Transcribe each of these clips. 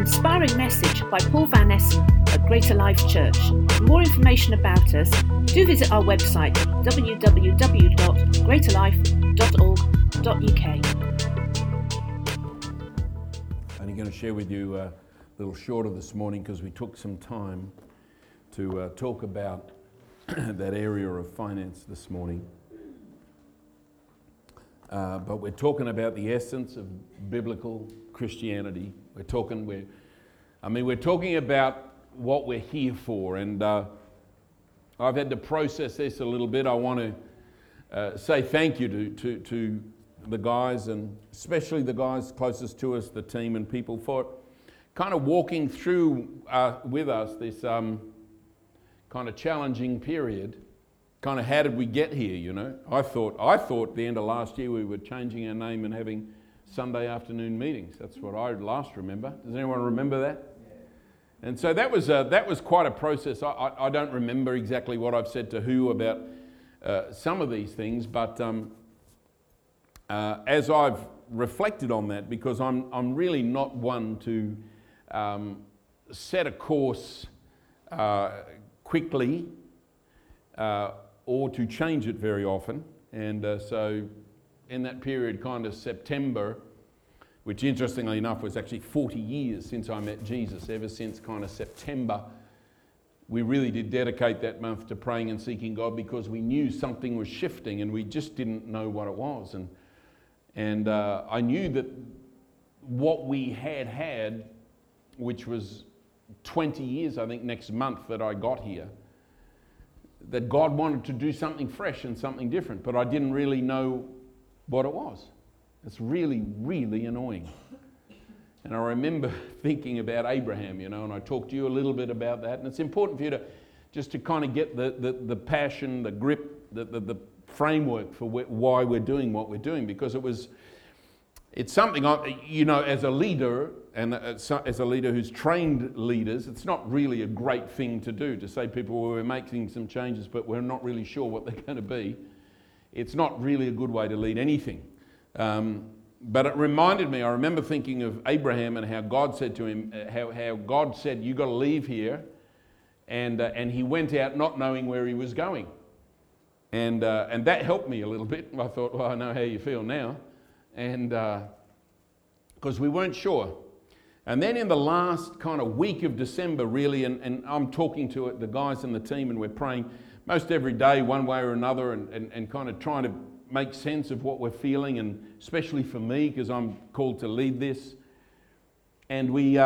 inspiring message by Paul Van Essen at Greater Life Church. For more information about us, do visit our website www.greaterlife.org.uk. I'm going to share with you a little shorter this morning because we took some time to talk about that area of finance this morning. But we're talking about the essence of biblical Christianity. We're talking about what we're here for, and I've had to process this a little bit. I want to say thank you to the guys, and especially the guys closest to us, the team and people, for kind of walking through with us this kind of challenging period. Kind of how did we get here, you know? I thought the end of last year we were changing our name and having Sunday afternoon meetings. That's what I last remember. Does anyone remember that? Yeah. And so that was quite a process. I don't remember exactly what I've said to who about some of these things, but as I've reflected on that, because I'm really not one to set a course quickly or to change it very often. And so in that period, kind of September, which interestingly enough was actually 40 years since I met Jesus, ever since kind of September, we really did dedicate that month to praying and seeking God because we knew something was shifting and we just didn't know what it was. And I knew that what we had, which was 20 years, I think, next month that I got here, that God wanted to do something fresh and something different, but I didn't really know what it was. It's really, really annoying. And I remember thinking about Abraham, you know, and I talked to you a little bit about that, and it's important for you to kind of get the passion, the grip, the framework for why we're doing what we're doing, because it's something, you know, as a leader, and as a leader who's trained leaders, it's not really a great thing to do, to say people, well, we're making some changes, but we're not really sure what they're going to be. It's not really a good way to lead anything. But it reminded me, I remember thinking of Abraham and how God said to him, how God said, you got to leave here, and he went out not knowing where he was going. And that helped me a little bit. I thought, well, I know how you feel now. And because we weren't sure. And then in the last kind of week of December, really, and I'm talking to the guys in the team, and we're praying most every day, one way or another, and kind of trying to make sense of what we're feeling, and especially for me, because I'm called to lead this. And we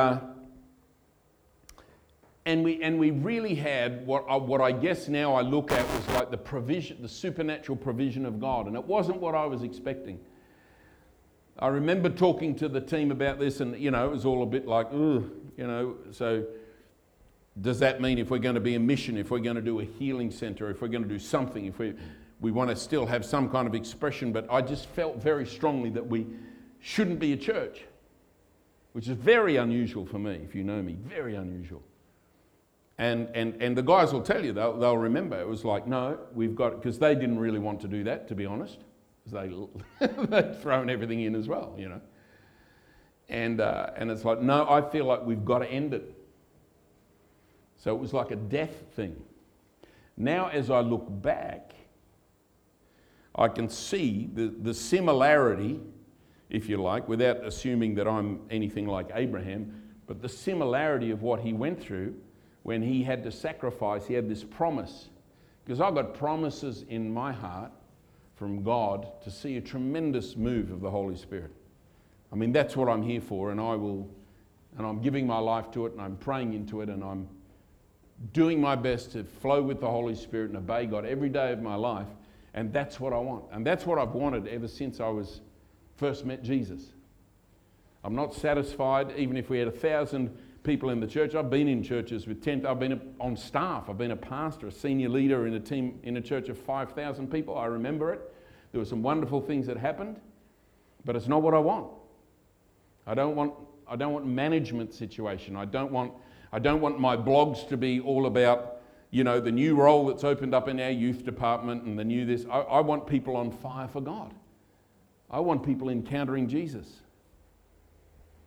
really had what I guess now I look at was like the provision, the supernatural provision of God, and it wasn't what I was expecting. I remember talking to the team about this, and, you know, it was all a bit like, ugh, you know, so does that mean if we're going to be a mission, if we're going to do a healing center, if we're going to do something, if we want to still have some kind of expression, but I just felt very strongly that we shouldn't be a church, which is very unusual for me, if you know me, very unusual. And the guys will tell you, they'll remember, it was like, no, we've got, because they didn't really want to do that, to be honest. They'd thrown everything in as well, you know. And it's like, no, I feel like we've got to end it. So it was like a death thing. Now, as I look back, I can see the similarity, if you like, without assuming that I'm anything like Abraham, but the similarity of what he went through when he had to sacrifice. He had this promise, because I've got promises in my heart from God to see a tremendous move of the Holy Spirit. I mean, that's what I'm here for, and I'm giving my life to it, and I'm praying into it, and I'm doing my best to flow with the Holy Spirit and obey God every day of my life, and that's what I want. And that's what I've wanted ever since I first met Jesus. I'm not satisfied, even if we had 1,000 people in the church. I've been in churches with 10, I've been on staff, I've been a pastor, a senior leader in a team in a church of 5,000 people. I remember it. There were some wonderful things that happened, but it's not what I want. I don't want management situation. I don't want my blogs to be all about, you know, the new role that's opened up in our youth department and the new this. I want people on fire for God. I want people encountering Jesus.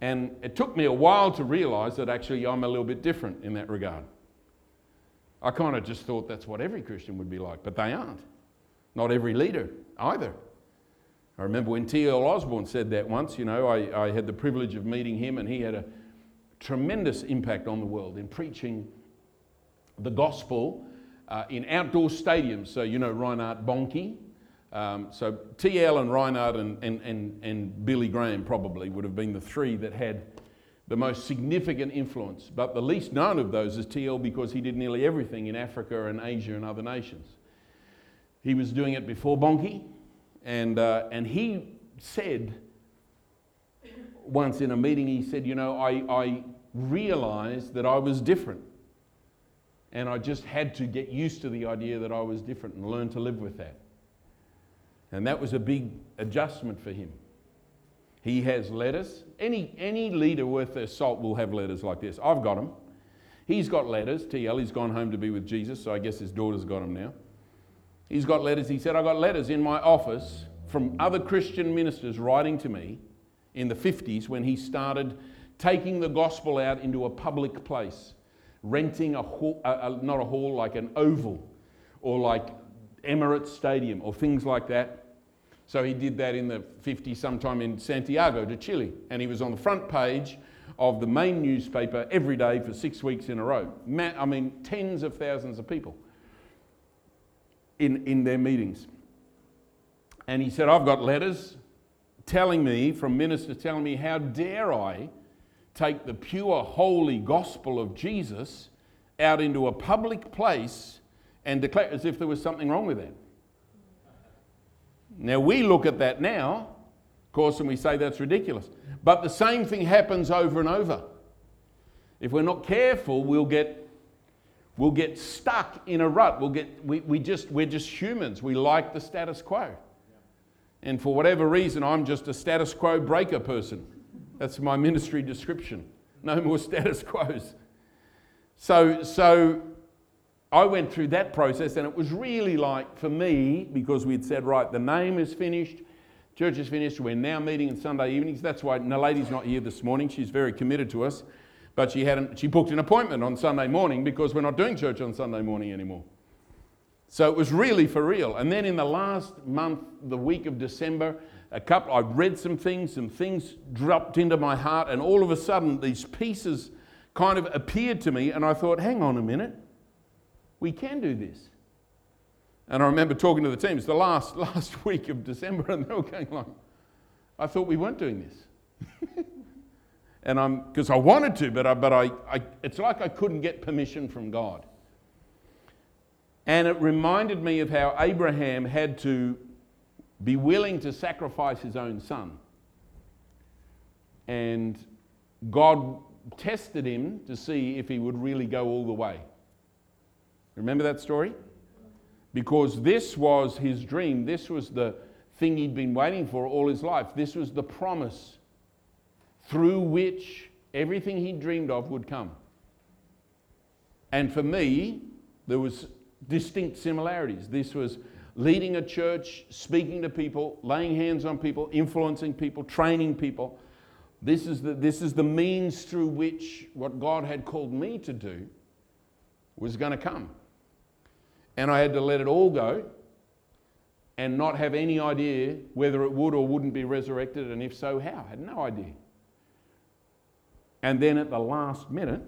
And it took me a while to realise that actually I'm a little bit different in that regard. I kind of just thought that's what every Christian would be like, but they aren't. Not every leader either. I remember when T.L. Osborne said that once, I had the privilege of meeting him, and he had a tremendous impact on the world in preaching the gospel in outdoor stadiums. So, Reinhard Bonnke. So T.L. and Reinhard and Billy Graham probably would have been the three that had the most significant influence. But the least known of those is T.L. because he did nearly everything in Africa and Asia and other nations. He was doing it before Bonnke, and he said once in a meeting, he said, I realised that I was different. And I just had to get used to the idea that I was different and learn to live with that. And that was a big adjustment for him. He has letters. Any leader worth their salt will have letters like this. I've got them. He's got letters. T.L. He's gone home to be with Jesus, so I guess his daughter's got them now. He's got letters. He said, I got letters in my office from other Christian ministers writing to me in the 50s when he started taking the gospel out into a public place, renting a hall, not a hall, like an oval, or like Emirates Stadium, or things like that. So he did that in the 50s, sometime in Santiago de Chile, and he was on the front page of the main newspaper every day for 6 weeks in a row. Tens of thousands of people in their meetings. And he said, I've got letters telling me, from ministers telling me, how dare I take the pure, holy gospel of Jesus out into a public place and declare as if there was something wrong with that. Now, we look at that now, of course, and we say that's ridiculous. But the same thing happens over and over. If we're not careful, we'll get stuck in a rut. We're just humans. We like the status quo. And for whatever reason, I'm just a status quo breaker person. That's my ministry description. No more status quos. So I went through that process, and it was really like, for me, because we'd said, right, the name is finished, church is finished, we're now meeting on Sunday evenings. That's why Nalady's not here this morning. She's very committed to us. But she booked an appointment on Sunday morning because we're not doing church on Sunday morning anymore. So it was really for real. And then in the last month, the week of December, I read some things dropped into my heart, and all of a sudden these pieces kind of appeared to me, and I thought, hang on a minute, we can do this. And I remember talking to the teams the last week of December, and they were going like, I thought we weren't doing this. And because I wanted to, but it's like I couldn't get permission from God. And it reminded me of how Abraham had to be willing to sacrifice his own son. And God tested him to see if he would really go all the way. Remember that story? Because this was his dream. This was the thing he'd been waiting for all his life. This was the promise through which everything he dreamed of would come. And for me, there was distinct similarities. This was leading a church, speaking to people, laying hands on people, influencing people, training people. This is the means through which what God had called me to do was going to come. And I had to let it all go and not have any idea whether it would or wouldn't be resurrected, and if so, how. I had no idea. And then at the last minute,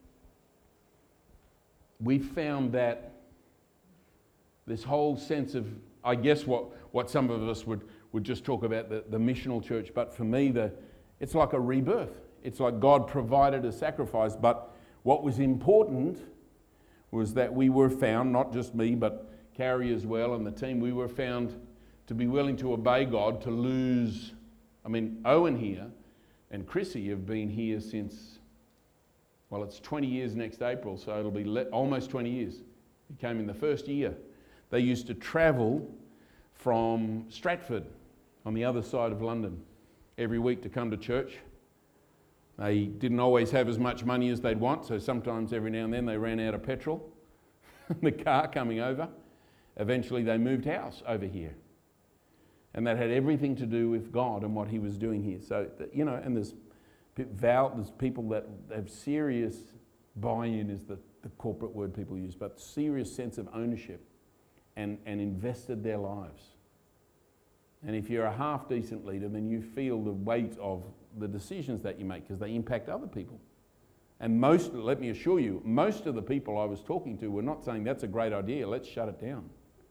we found that this whole sense of, I guess what some of us would just talk about, the missional church, but for me, it's like a rebirth. It's like God provided a sacrifice, but what was important was that we were found, not just me, but Carrie as well and the team, we were found to be willing to obey God, to lose. Owen here and Chrissy have been here since, well, it's 20 years next April, so it'll be almost 20 years. He came in the first year. They used to travel from Stratford on the other side of London every week to come to church. They didn't always have as much money as they'd want, so sometimes every now and then they ran out of petrol in the car coming over. Eventually they moved house over here. And that had everything to do with God and what he was doing here. So, and there's There's people that have serious buy-in is the corporate word people use, but serious sense of ownership and invested their lives. And if you're a half-decent leader, then you feel the weight of the decisions that you make because they impact other people. And let me assure you, most of the people I was talking to were not saying, that's a great idea, let's shut it down.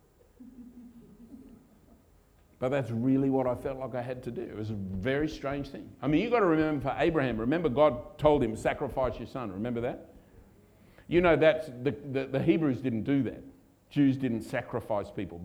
But that's really what I felt like I had to do. It was a very strange thing. I mean, you've got to remember for Abraham, remember God told him, sacrifice your son. Remember that? You know, that's the Hebrews didn't do that. Jews didn't sacrifice people.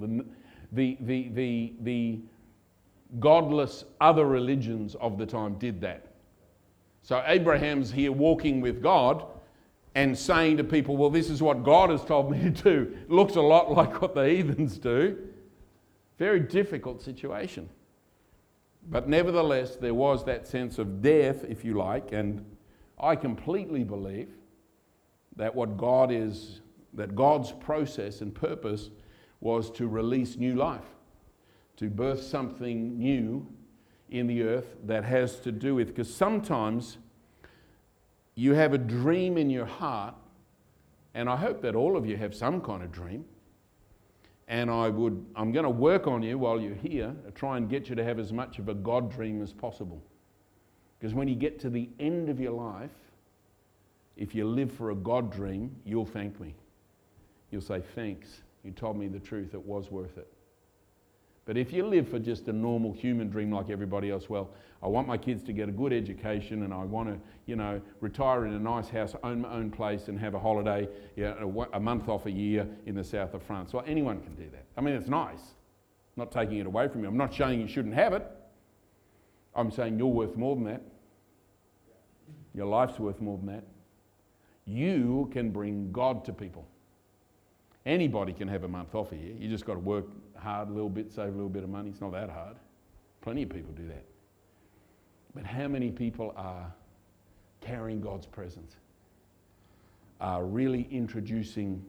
The godless other religions of the time did that. So Abraham's here walking with God and saying to people, well, this is what God has told me to do. Looks a lot like what the heathens do. Very difficult situation. But nevertheless, there was that sense of death, if you like, and I completely believe that that God's process and purpose was to release new life, to birth something new in the earth that has to do with, because sometimes you have a dream in your heart, and I hope that all of you have some kind of dream, and I'm going to work on you while you're here to try and get you to have as much of a God dream as possible. Because when you get to the end of your life, if you live for a God dream, you'll thank me. You'll say, thanks, you told me the truth, it was worth it. But if you live for just a normal human dream like everybody else, well, I want my kids to get a good education and I want to, retire in a nice house, own my own place and have a holiday, a month off a year in the south of France. Well, anyone can do that. I mean, it's nice. I'm not taking it away from you. I'm not saying you shouldn't have it. I'm saying you're worth more than that. Your life's worth more than that. You can bring God to people. Anybody can have a month off a year. You just got to work hard a little bit, save a little bit of money. It's not that hard. Plenty of people do that. But how many people are carrying God's presence? Are really introducing,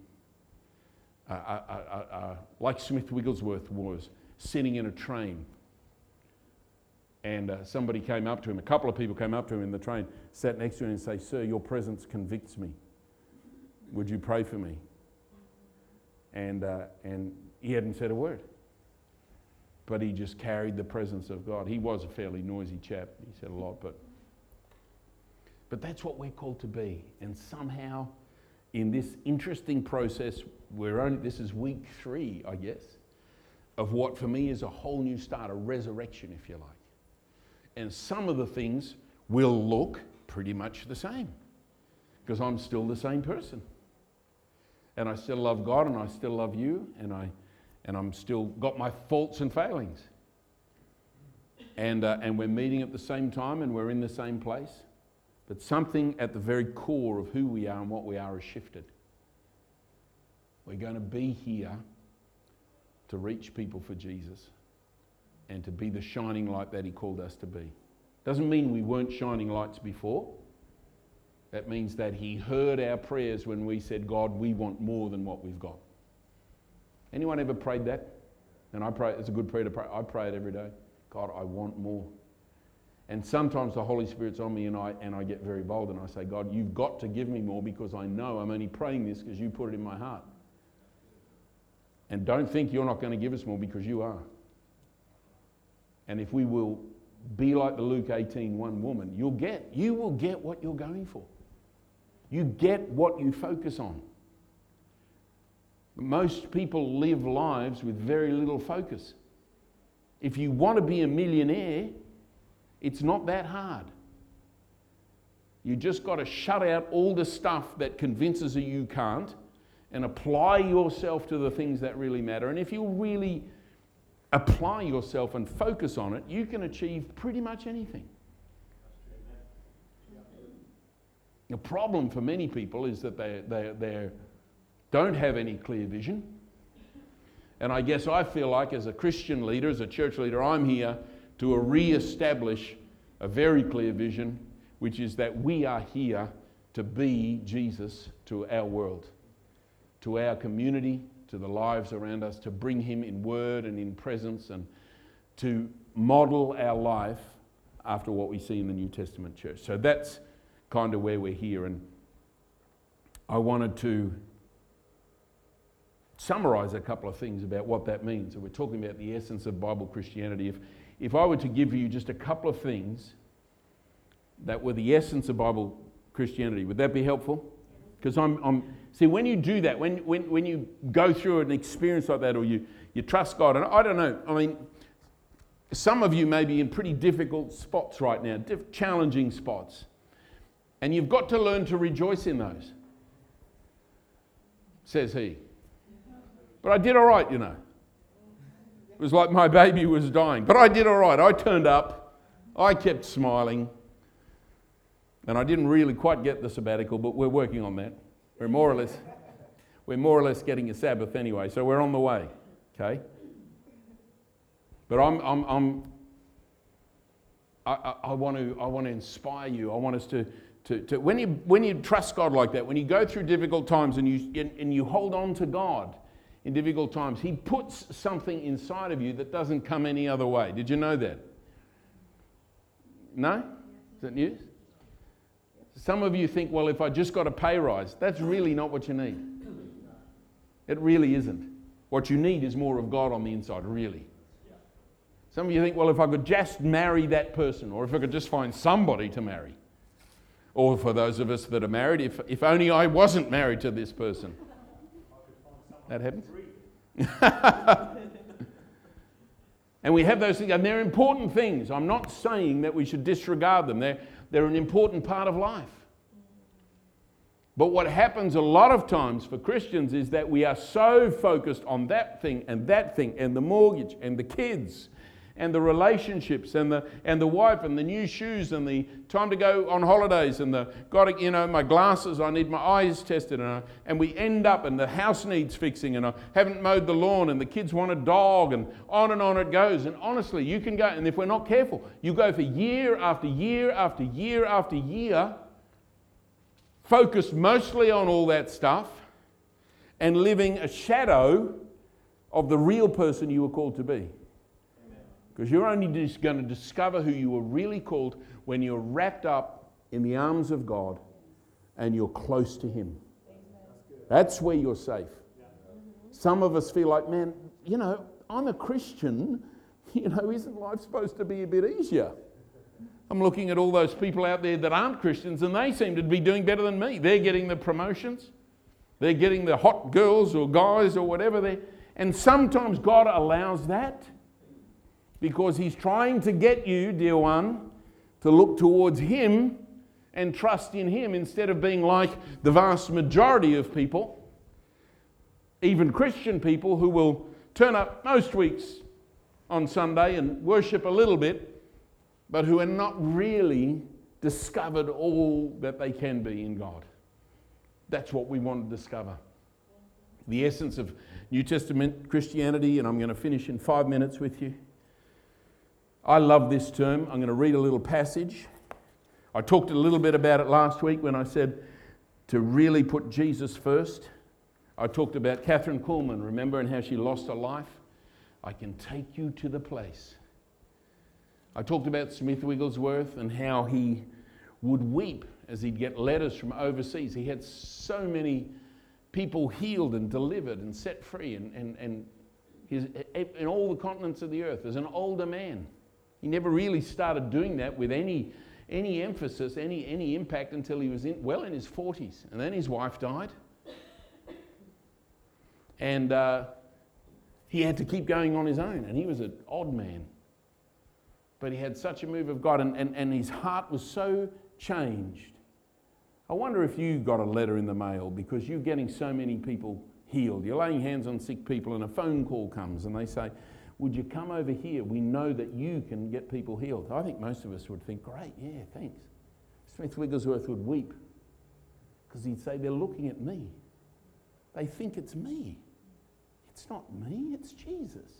like Smith Wigglesworth was, sitting in a train. And somebody came up to him, a couple of people came up to him in the train, sat next to him and say, sir, your presence convicts me. Would you pray for me? And he hadn't said a word. But he just carried the presence of God. He was a fairly noisy chap. He said a lot, but that's what we're called to be. And somehow, in this interesting process, this is week 3, I guess, of what for me is a whole new start, a resurrection, if you like. And some of the things will look pretty much the same, because I'm still the same person. And I still love God, and I still love you, and I'm still got my faults and failings. And we're meeting at the same time, and we're in the same place. But something at the very core of who we are and what we are has shifted. We're going to be here to reach people for Jesus and to be the shining light that he called us to be. Doesn't mean we weren't shining lights before. That means that he heard our prayers when we said, God, we want more than what we've got. Anyone ever prayed that? And I pray, it's a good prayer to pray. I pray it every day. God, I want more. And sometimes the Holy Spirit's on me and I get very bold and I say, God, you've got to give me more because I know I'm only praying this because you put it in my heart. And don't think you're not going to give us more because you are. And if we will be like the Luke 18:1 woman, you will get what you're going for. You get what you focus on. Most people live lives with very little focus. If you want to be a millionaire, it's not that hard. You just got to shut out all the stuff that convinces you you can't and apply yourself to the things that really matter. And if you really apply yourself and focus on it, you can achieve pretty much anything. The problem for many people is that they don't have any clear vision. And I guess I feel like as a Christian leader, as a church leader, I'm here to re-establish a very clear vision, which is that we are here to be Jesus to our world, to our community, to the lives around us, to bring him in word and in presence and to model our life after what we see in the New Testament church. So that's kind of where we're here, and I wanted to summarize a couple of things about what that means. So we're talking about the essence of Bible Christianity. If I were to give you just a couple of things that were the essence of Bible Christianity, would that be helpful? Because see, when you do that, when you go through an experience like that, or you trust God, and I don't know, I mean, some of you may be in pretty difficult spots right now, challenging spots, and you've got to learn to rejoice in those, says he. But I did all right, you know. It was like my baby was dying, but I did all right. I turned up, I kept smiling, and I didn't really quite get the sabbatical, but we're working on that. We're more or less getting a Sabbath anyway, so we're on the way, okay? But I want to inspire you. I want us to when you trust God like that, when you go through difficult times and you hold on to God in difficult times, He puts something inside of you that doesn't come any other way. Did you know that? No? Is that news? Some of you think, well, if I just got a pay rise, that's really not what you need. It really isn't. What you need is more of God on the inside, really. Some of you think, well, if I could just marry that person, or if I could just find somebody to marry. Or for those of us that are married, if only I wasn't married to this person. That happens? And we have those things, and they're important things. I'm not saying that we should disregard them. They're an important part of life. But what happens a lot of times for Christians is that we are so focused on that thing and the mortgage and the kids and the relationships and the wife and the new shoes and the time to go on holidays and my glasses, I need my eyes tested, and we end up, and the house needs fixing, and I haven't mowed the lawn, and the kids want a dog, and on it goes. And honestly, you can go, and if we're not careful, you go for year after year after year after year, focused mostly on all that stuff and living a shadow of the real person you were called to be. Because you're only just going to discover who you were really called when you're wrapped up in the arms of God and you're close to Him. That's where you're safe. Some of us feel like, man, I'm a Christian. Isn't life supposed to be a bit easier? I'm looking at all those people out there that aren't Christians, and they seem to be doing better than me. They're getting the promotions. They're getting the hot girls or guys or whatever. And sometimes God allows that, because He's trying to get you, dear one, to look towards Him and trust in Him, instead of being like the vast majority of people, even Christian people, who will turn up most weeks on Sunday and worship a little bit, but who are not really discovered all that they can be in God. That's what we want to discover. The essence of New Testament Christianity, and I'm going to finish in 5 minutes with you. I love this term. I'm going to read a little passage. I talked a little bit about it last week when I said to really put Jesus first. I talked about Catherine Kuhlman, remember, and how she lost her life. I can take you to the place. I talked about Smith Wigglesworth and how he would weep as he'd get letters from overseas. He had so many people healed and delivered and set free, and in all the continents of the earth, as an older man. He never really started doing that with any emphasis, any impact, until he was in his 40s. And then his wife died. And he had to keep going on his own. And he was an odd man. But he had such a move of God, and his heart was so changed. I wonder if you got a letter in the mail because you're getting so many people healed. You're laying hands on sick people, and a phone call comes and they say, would you come over here? We know that you can get people healed. I think most of us would think, great, yeah, thanks. Smith Wigglesworth would weep because he'd say, they're looking at me. They think it's me. It's not me, it's Jesus.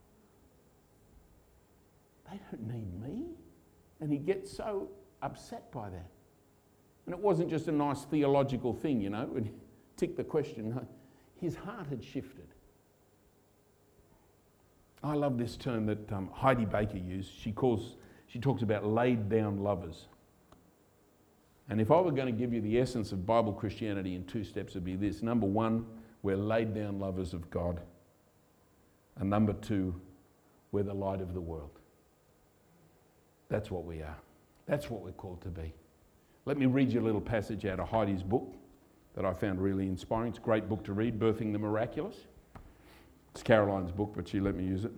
They don't need me. And he gets so upset by that. And it wasn't just a nice theological thing, when you tick the question. No, his heart had shifted. I love this term that Heidi Baker used. She talks about laid down lovers. And if I were going to give you the essence of Bible Christianity in 2 steps, it'd be this. Number 1, we're laid down lovers of God. And number 2, we're the light of the world. That's what we are. That's what we're called to be. Let me read you a little passage out of Heidi's book that I found really inspiring. It's a great book to read, Birthing the Miraculous. It's Caroline's book, but she let me use it.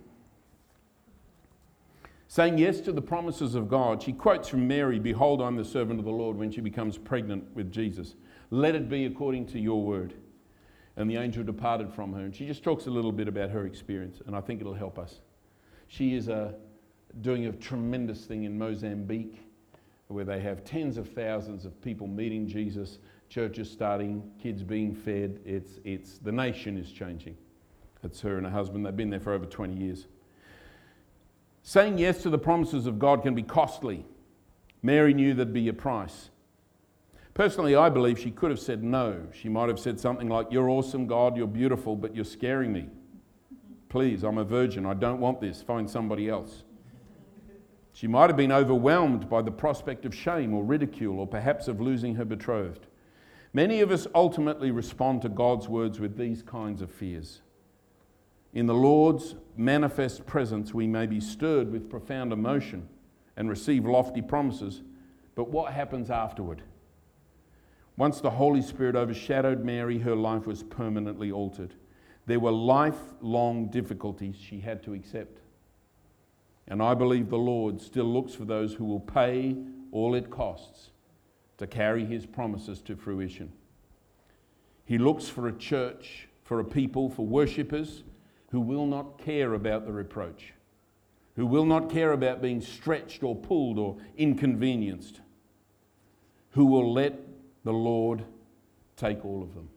Saying yes to the promises of God, she quotes from Mary, "Behold, I'm the servant of the Lord," when she becomes pregnant with Jesus. "Let it be according to your word." And the angel departed from her. And she just talks a little bit about her experience, and I think it'll help us. She is doing a tremendous thing in Mozambique, where they have tens of thousands of people meeting Jesus, churches starting, kids being fed. The nation is changing. It's her and her husband. They've been there for over 20 years. Saying yes to the promises of God can be costly. Mary knew there'd be a price. Personally, I believe she could have said no. She might have said something like, "You're awesome, God, you're beautiful, but you're scaring me. Please, I'm a virgin. I don't want this. Find somebody else." She might have been overwhelmed by the prospect of shame or ridicule, or perhaps of losing her betrothed. Many of us ultimately respond to God's words with these kinds of fears. In the Lord's manifest presence, we may be stirred with profound emotion and receive lofty promises, but what happens afterward? Once the Holy Spirit overshadowed Mary, her life was permanently altered. There were lifelong difficulties she had to accept. And I believe the Lord still looks for those who will pay all it costs to carry his promises to fruition. He looks for a church, for a people, for worshippers who will not care about the reproach, who will not care about being stretched or pulled or inconvenienced, who will let the Lord take all of them.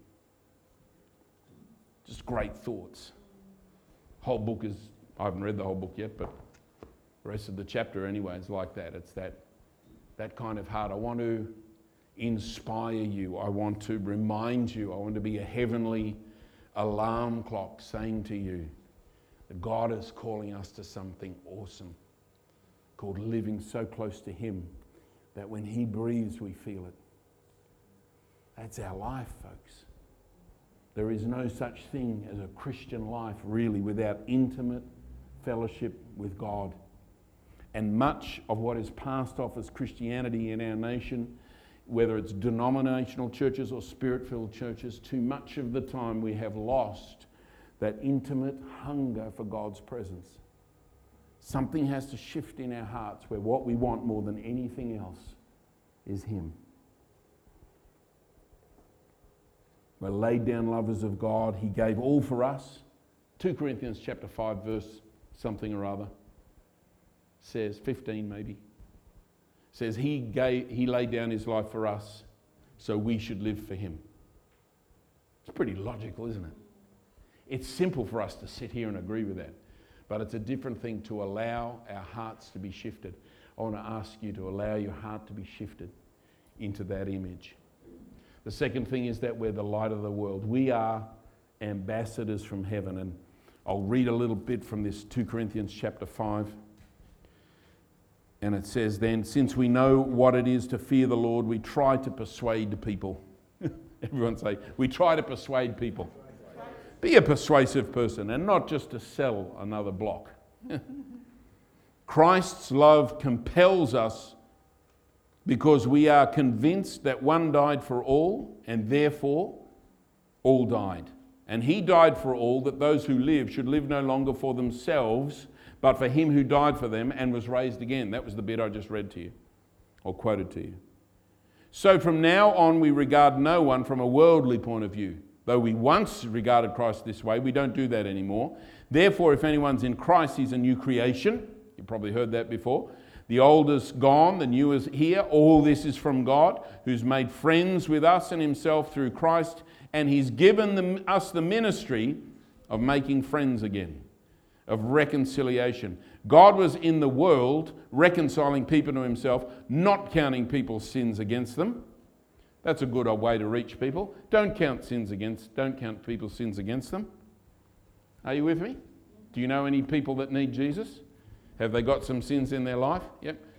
Just great thoughts. Whole book is, I haven't read the whole book yet, but the rest of the chapter anyway is like that. It's that kind of heart. I want to inspire you. I want to remind you. I want to be a heavenly alarm clock saying to you that God is calling us to something awesome called living so close to him that when he breathes we feel it. That's our life, folks. There is no such thing as a Christian life really without intimate fellowship with God. And much of what is passed off as Christianity in our nation, whether it's denominational churches or spirit-filled churches, too much of the time we have lost that intimate hunger for God's presence. Something has to shift in our hearts where what we want more than anything else is him. We're laid down lovers of God. He gave all for us. 2 Corinthians chapter 5 verse something or other says, 15 maybe, says he laid down his life for us so we should live for him. It's pretty logical, isn't it? It's simple for us to sit here and agree with that, but it's a different thing to allow our hearts to be shifted. I want to ask you to allow your heart to be shifted into that image. The second thing is that we're the light of the world. We are ambassadors from heaven, and I'll read a little bit from this 2 Corinthians chapter 5. And it says then, since we know what it is to fear the Lord, we try to persuade people. Everyone say, we try to persuade people. Be a persuasive person and not just to sell another block. Christ's love compels us because we are convinced that one died for all and therefore all died. And he died for all, that those who live should live no longer for themselves, but for him who died for them and was raised again. That was the bit I just read to you, or quoted to you. So from now on we regard no one from a worldly point of view. Though we once regarded Christ this way, we don't do that anymore. Therefore, if anyone's in Christ, he's a new creation. You've probably heard that before. The old is gone, the new is here. All this is from God, who's made friends with us and himself through Christ, and he's given us the ministry of making friends again, of reconciliation. God was in the world reconciling people to himself, not counting people's sins against them. That's a good way to reach people. Don't count people's sins against them. Are you with me? Do you know any people that need Jesus? Have they got some sins in their life? Yep.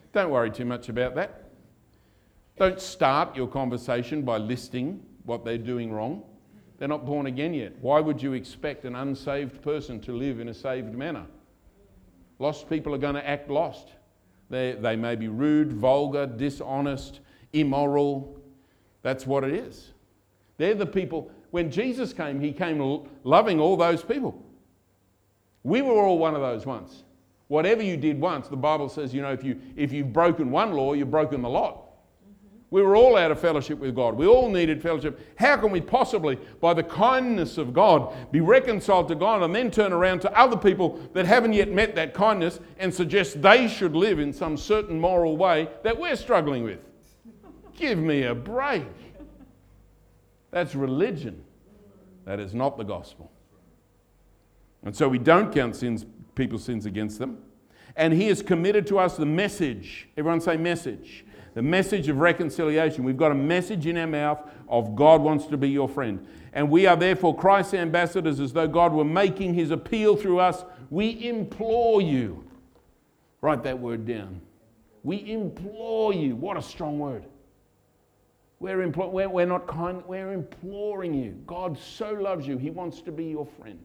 Don't worry too much about that. Don't start your conversation by listing what they're doing wrong. They're not born again yet. Why would you expect an unsaved person to live in a saved manner? Lost people are going to act lost. They may be rude, vulgar, dishonest, immoral. That's what it is. They're the people. When Jesus came, he came loving all those people. We were all one of those once. Whatever you did once, the Bible says, if you've broken one law, you've broken the lot. We were all out of fellowship with God. We all needed fellowship. How can we possibly, by the kindness of God, be reconciled to God and then turn around to other people that haven't yet met that kindness and suggest they should live in some certain moral way that we're struggling with? Give me a break. That's religion. That is not the gospel. And so we don't count people's sins against them. And he has committed to us the message. Everyone say message. The message of reconciliation. We've got a message in our mouth of God wants to be your friend. And we are therefore Christ's ambassadors, as though God were making his appeal through us. We implore you. Write that word down. We implore you. What a strong word. We're not kind. We're imploring you. God so loves you. He wants to be your friend.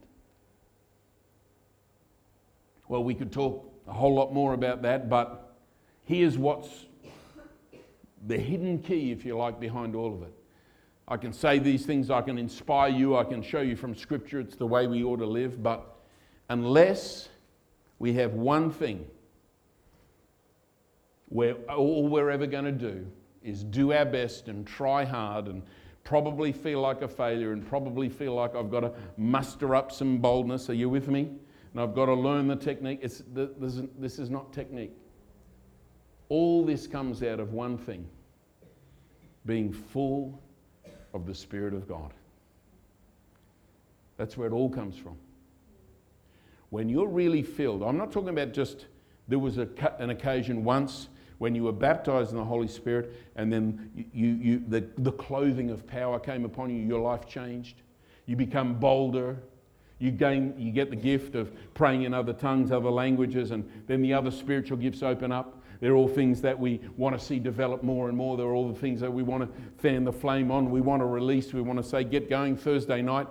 Well, we could talk a whole lot more about that, but here's what's the hidden key, if you like, behind all of it. I can say these things, I can inspire you, I can show you from Scripture it's the way we ought to live, but unless we have one thing where all we're ever going to do is do our best and try hard and probably feel like a failure and probably feel like I've got to muster up some boldness. Are you with me? And I've got to learn the technique. This is not technique. All this comes out of one thing: being full of the Spirit of God. That's where it all comes from. When you're really filled, I'm not talking about just there was an occasion once when you were baptized in the Holy Spirit and then the clothing of power came upon you, your life changed. You become bolder. You get the gift of praying in other tongues, other languages, and then the other spiritual gifts open up. They're all things that we want to see develop more and more. They're all the things that we want to fan the flame on. We want to release. We want to say, get going Thursday night.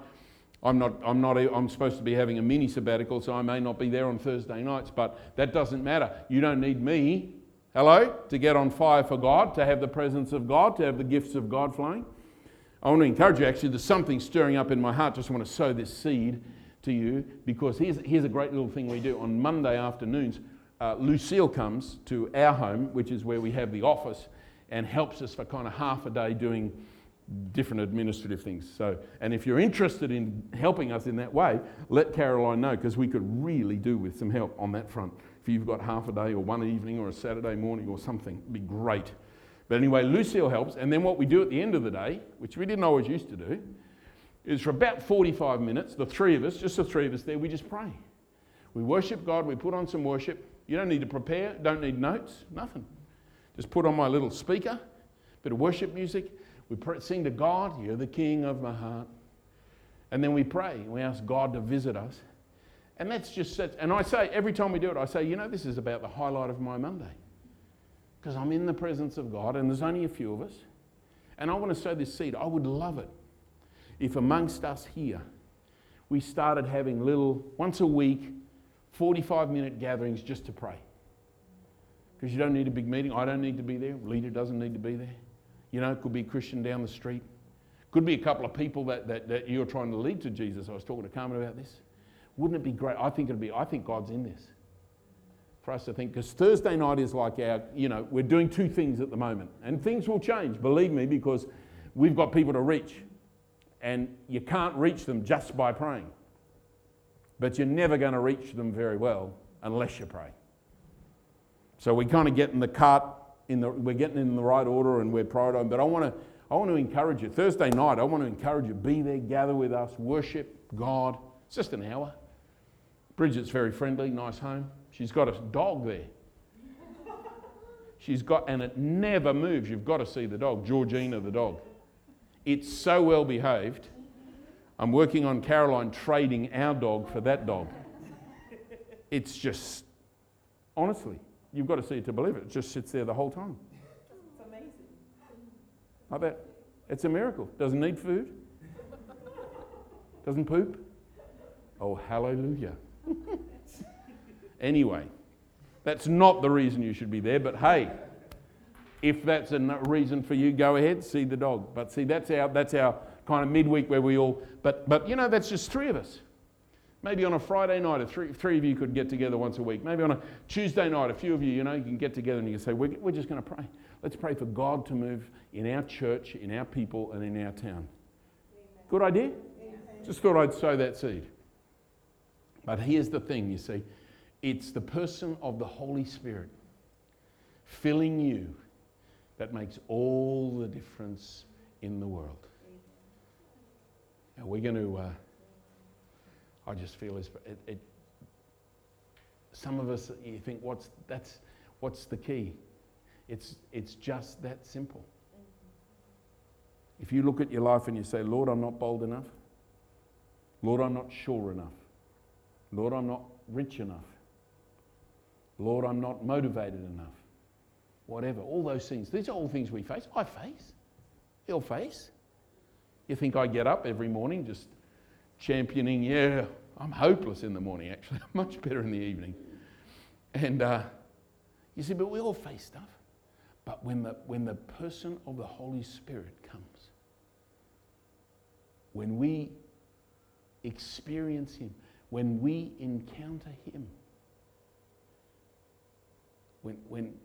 I'm supposed to be having a mini sabbatical, so I may not be there on Thursday nights, but that doesn't matter. You don't need me, to get on fire for God, to have the presence of God, to have the gifts of God flowing. I want to encourage you, actually, there's something stirring up in my heart. Just want to sow this seed to you, because here's a great little thing we do. On Monday afternoons, Lucille comes to our home, which is where we have the office, and helps us for kind of half a day doing different administrative things. So, and if you're interested in helping us in that way, let Caroline know, because we could really do with some help on that front. If you've got half a day or one evening or a Saturday morning or something, it'd be great. But anyway, Lucille helps, and then what we do at the end of the day, which we didn't always used to do, is for about 45 minutes, the three of us there, we just pray. We worship God, we put on some worship. You don't need to prepare, don't need notes, nothing. Just put on my little speaker, bit of worship music. We sing to God, you're the King of my heart. And then we pray, and we ask God to visit us. And that's just such, and I say, every time we do it, I say, this is about the highlight of my Monday. Because I'm in the presence of God, and there's only a few of us. And I want to sow this seed. I would love it if amongst us here, we started having little, once a week, 45-minute gatherings just to pray. Because you don't need a big meeting. I don't need to be there. Leader doesn't need to be there. It could be a Christian down the street. Could be a couple of people that you're trying to lead to Jesus. I was talking to Carmen about this. Wouldn't it be great? I think God's in this. For us to think, because Thursday night is like we're doing two things at the moment. And things will change, believe me, because we've got people to reach. And you can't reach them just by praying. But you're never going to reach them very well unless you pray. So we kind of get in the cart, we're getting in the right order and we're prioritizing. But I want to encourage you. Thursday night, I want to encourage you. Be there, gather with us, worship God. It's just an hour. Bridget's very friendly, nice home. She's got a dog there. And it never moves. You've got to see the dog, Georgina the dog. It's so well behaved. I'm working on Caroline trading our dog for that dog. It's just, honestly, you've got to see it to believe it. It just sits there the whole time. It's amazing. Like that. It's a miracle. Doesn't need food. Doesn't poop. Oh, hallelujah. Anyway, that's not the reason you should be there, but hey, if that's a reason for you, go ahead, see the dog. But see, that's our kind of midweek where we all, but that's just 3 of us. Maybe on a Friday night, three of you could get together once a week. Maybe on a Tuesday night, a few of you, you can get together and you can say, we're just going to pray. Let's pray for God to move in our church, in our people, and in our town. Amen. Good idea? Amen. Just thought I'd sow that seed. But here's the thing, you see. It's the person of the Holy Spirit filling you that makes all the difference in the world. Now we're going to, I just feel this, some of us, you think, what's the key? It's just that simple. If you look at your life and you say, Lord, I'm not bold enough. Lord, I'm not sure enough. Lord, I'm not rich enough. Lord, I'm not motivated enough. Whatever, all those things. These are all things we face. I face. You'll face. You think I get up every morning just championing, I'm hopeless in the morning actually. I'm much better in the evening. And you see, but we all face stuff. But when the person of the Holy Spirit comes, when we experience Him, when we encounter Him, when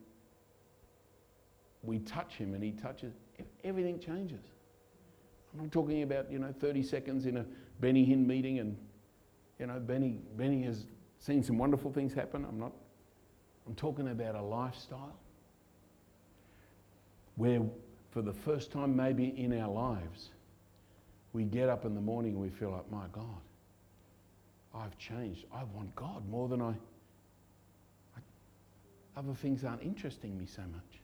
we touch Him and He touches, everything changes. I'm not talking about 30 seconds in a Benny Hinn meeting and Benny has seen some wonderful things happen. I'm talking about a lifestyle where for the first time maybe in our lives we get up in the morning and we feel like, my God, I've changed. I want God more than other things aren't interesting me so much.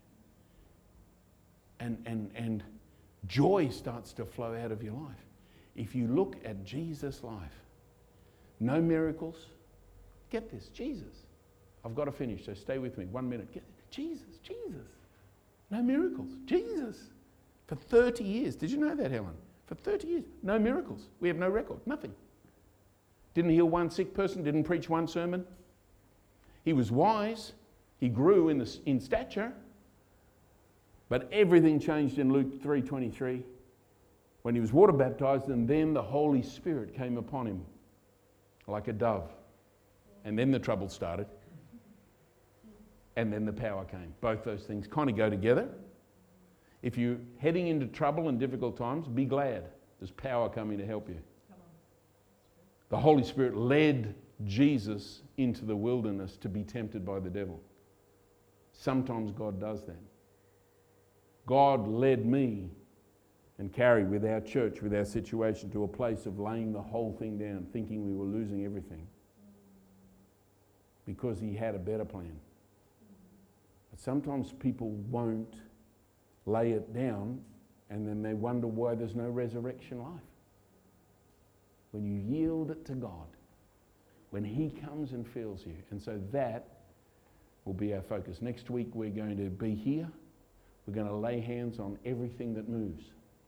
And joy starts to flow out of your life. If you look at Jesus' life, no miracles. Get this, Jesus. I've got to finish, so stay with me. 1 minute. Get it. Jesus. No miracles. Jesus. For 30 years. Did you know that, Helen? For 30 years. No miracles. We have no record. Nothing. Didn't heal one sick person. Didn't preach one sermon. He was wise. He grew in stature. But everything changed in Luke 3:23 when he was water baptized, and then the Holy Spirit came upon him like a dove. And then the trouble started. And then the power came. Both those things kind of go together. If you're heading into trouble and difficult times, be glad. There's power coming to help you. The Holy Spirit led Jesus into the wilderness to be tempted by the devil. Sometimes God does that. God led me and Carrie with our church, with our situation, to a place of laying the whole thing down, thinking we were losing everything. Because He had a better plan. But sometimes people won't lay it down and then they wonder why there's no resurrection life. When you yield it to God, when He comes and fills you. And so that will be our focus. Next week we're going to be here. We're going to lay hands on everything that moves.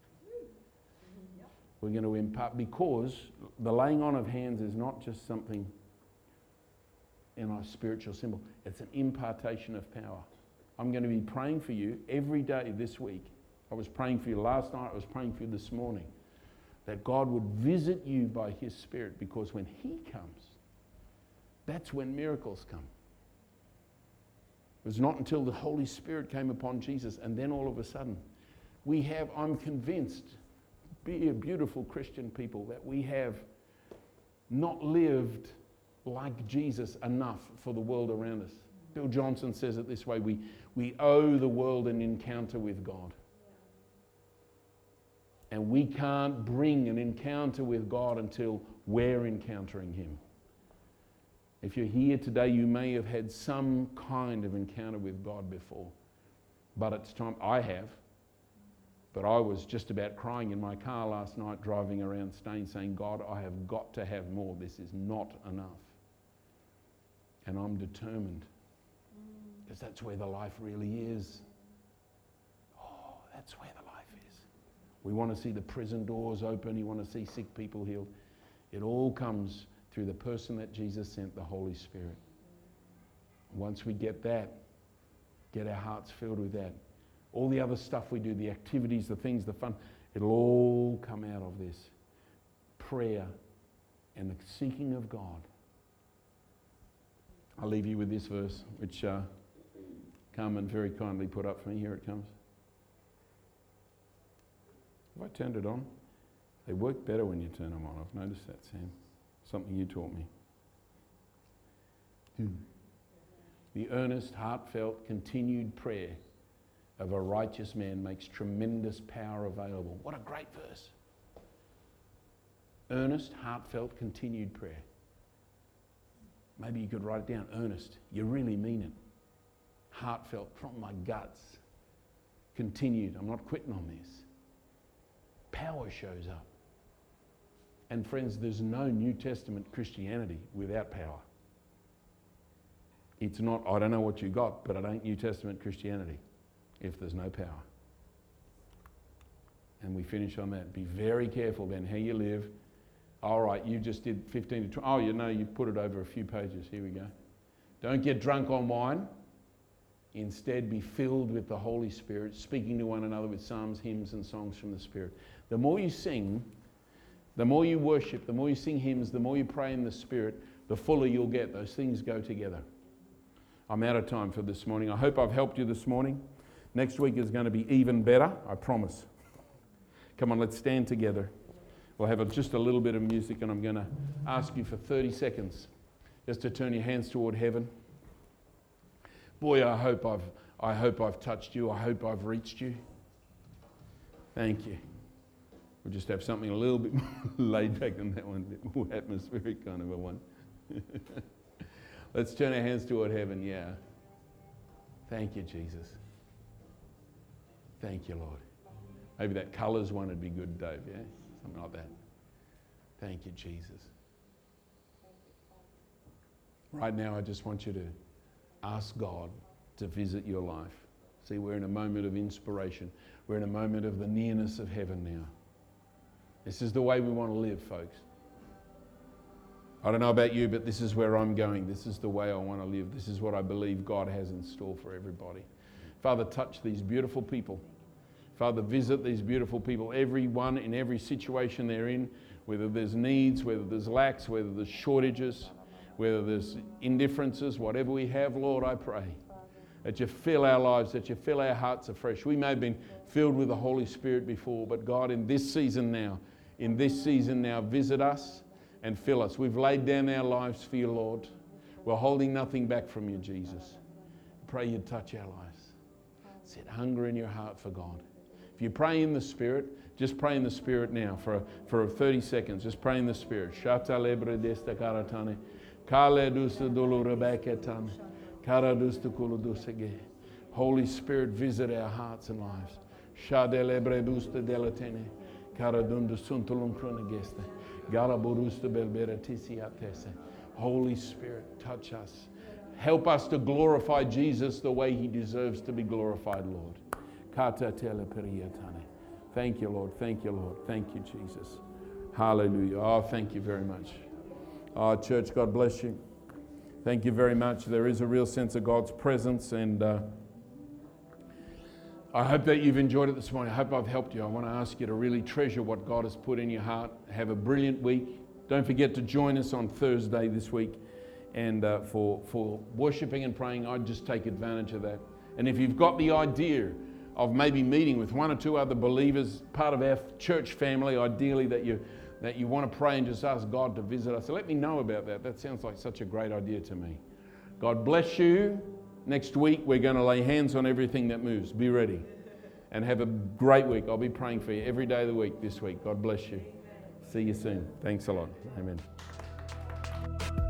We're going to impart, because the laying on of hands is not just something in a spiritual symbol. It's an impartation of power. I'm going to be praying for you every day this week. I was praying for you last night. I was praying for you this morning. That God would visit you by His Spirit, because when He comes, that's when miracles come. It was not until the Holy Spirit came upon Jesus, and then all of a sudden, I'm convinced, be a beautiful Christian people, that we have not lived like Jesus enough for the world around us. Bill Johnson says it this way, we owe the world an encounter with God. And we can't bring an encounter with God until we're encountering Him. If you're here today, you may have had some kind of encounter with God before. But it's time, I have. But I was just about crying in my car last night driving around Staines saying, God, I have got to have more. This is not enough. And I'm determined Because that's where the life really is. Oh, that's where the life is. We want to see the prison doors open. You want to see sick people healed. It all comes through the person that Jesus sent, the Holy Spirit. Once we get that, get our hearts filled with that, all the other stuff we do, the activities, the things, the fun, it'll all come out of this. Prayer and the seeking of God. I'll leave you with this verse, which Carmen very kindly put up for me. Here it comes. Have I turned it on? They work better when you turn them on. I've noticed that, Sam. Something you taught me. The earnest, heartfelt, continued prayer of a righteous man makes tremendous power available. What a great verse. Earnest, heartfelt, continued prayer. Maybe you could write it down. Earnest. You really mean it. Heartfelt, from my guts. Continued. I'm not quitting on this. Power shows up. And friends, there's no New Testament Christianity without power. It's not, I don't know what you got, but it ain't New Testament Christianity if there's no power. And we finish on that. Be very careful then how you live. All right, you just did 15 to 20. Oh, you know, you put it over a few pages. Here we go. Don't get drunk on wine. Instead, be filled with the Holy Spirit, speaking to one another with psalms, hymns, and songs from the Spirit. The more you sing, the more you worship, the more you sing hymns, the more you pray in the Spirit, the fuller you'll get. Those things go together. I'm out of time for this morning. I hope I've helped you this morning. Next week is going to be even better, I promise. Come on, let's stand together. We'll have just a little bit of music, and I'm going to ask you for 30 seconds just to turn your hands toward heaven. Boy, I hope I've touched you. I hope I've reached you. Thank you. We'll just have something a little bit more laid back than that one, a bit more atmospheric kind of a one. Let's turn our hands toward heaven, yeah. Thank you, Jesus. Thank you, Lord. Maybe that colours one would be good, Dave, yeah? Something like that. Thank you, Jesus. Right now, I just want you to ask God to visit your life. See, we're in a moment of inspiration. We're in a moment of the nearness of heaven now. This is the way we want to live, folks. I don't know about you, but this is where I'm going. This is the way I want to live. This is what I believe God has in store for everybody. Father, touch these beautiful people. Father, visit these beautiful people, everyone in every situation they're in, whether there's needs, whether there's lacks, whether there's shortages, whether there's indifferences, whatever we have, Lord, I pray that you fill our lives, that you fill our hearts afresh. We may have been filled with the Holy Spirit before, but God, in this season now, visit us and fill us. We've laid down our lives for you, Lord. We're holding nothing back from you, Jesus. Pray you touch our lives. Set hunger in your heart for God. If you pray in the Spirit, just pray in the Spirit now for 30 seconds. Just pray in the Spirit. Holy Spirit, visit our hearts and lives. Holy Spirit, touch us. Help us to glorify Jesus the way he deserves to be glorified, Lord. Thank you, Lord. Thank you, Lord. Thank you, Jesus. Hallelujah. Oh, thank you very much. Oh, church, God bless you. Thank you very much. There is a real sense of God's presence, and I hope that you've enjoyed it this morning. I hope I've helped you. I want to ask you to really treasure what God has put in your heart. Have a brilliant week. Don't forget to join us on Thursday this week. And for worshiping and praying, I'd just take advantage of that. And if you've got the idea of maybe meeting with one or two other believers, part of our church family, ideally that you want to pray and just ask God to visit us, so let me know about that. That sounds like such a great idea to me. God bless you. Next week, we're going to lay hands on everything that moves. Be ready. And have a great week. I'll be praying for you every day of the week this week. God bless you. See you soon. Thanks a lot. Amen.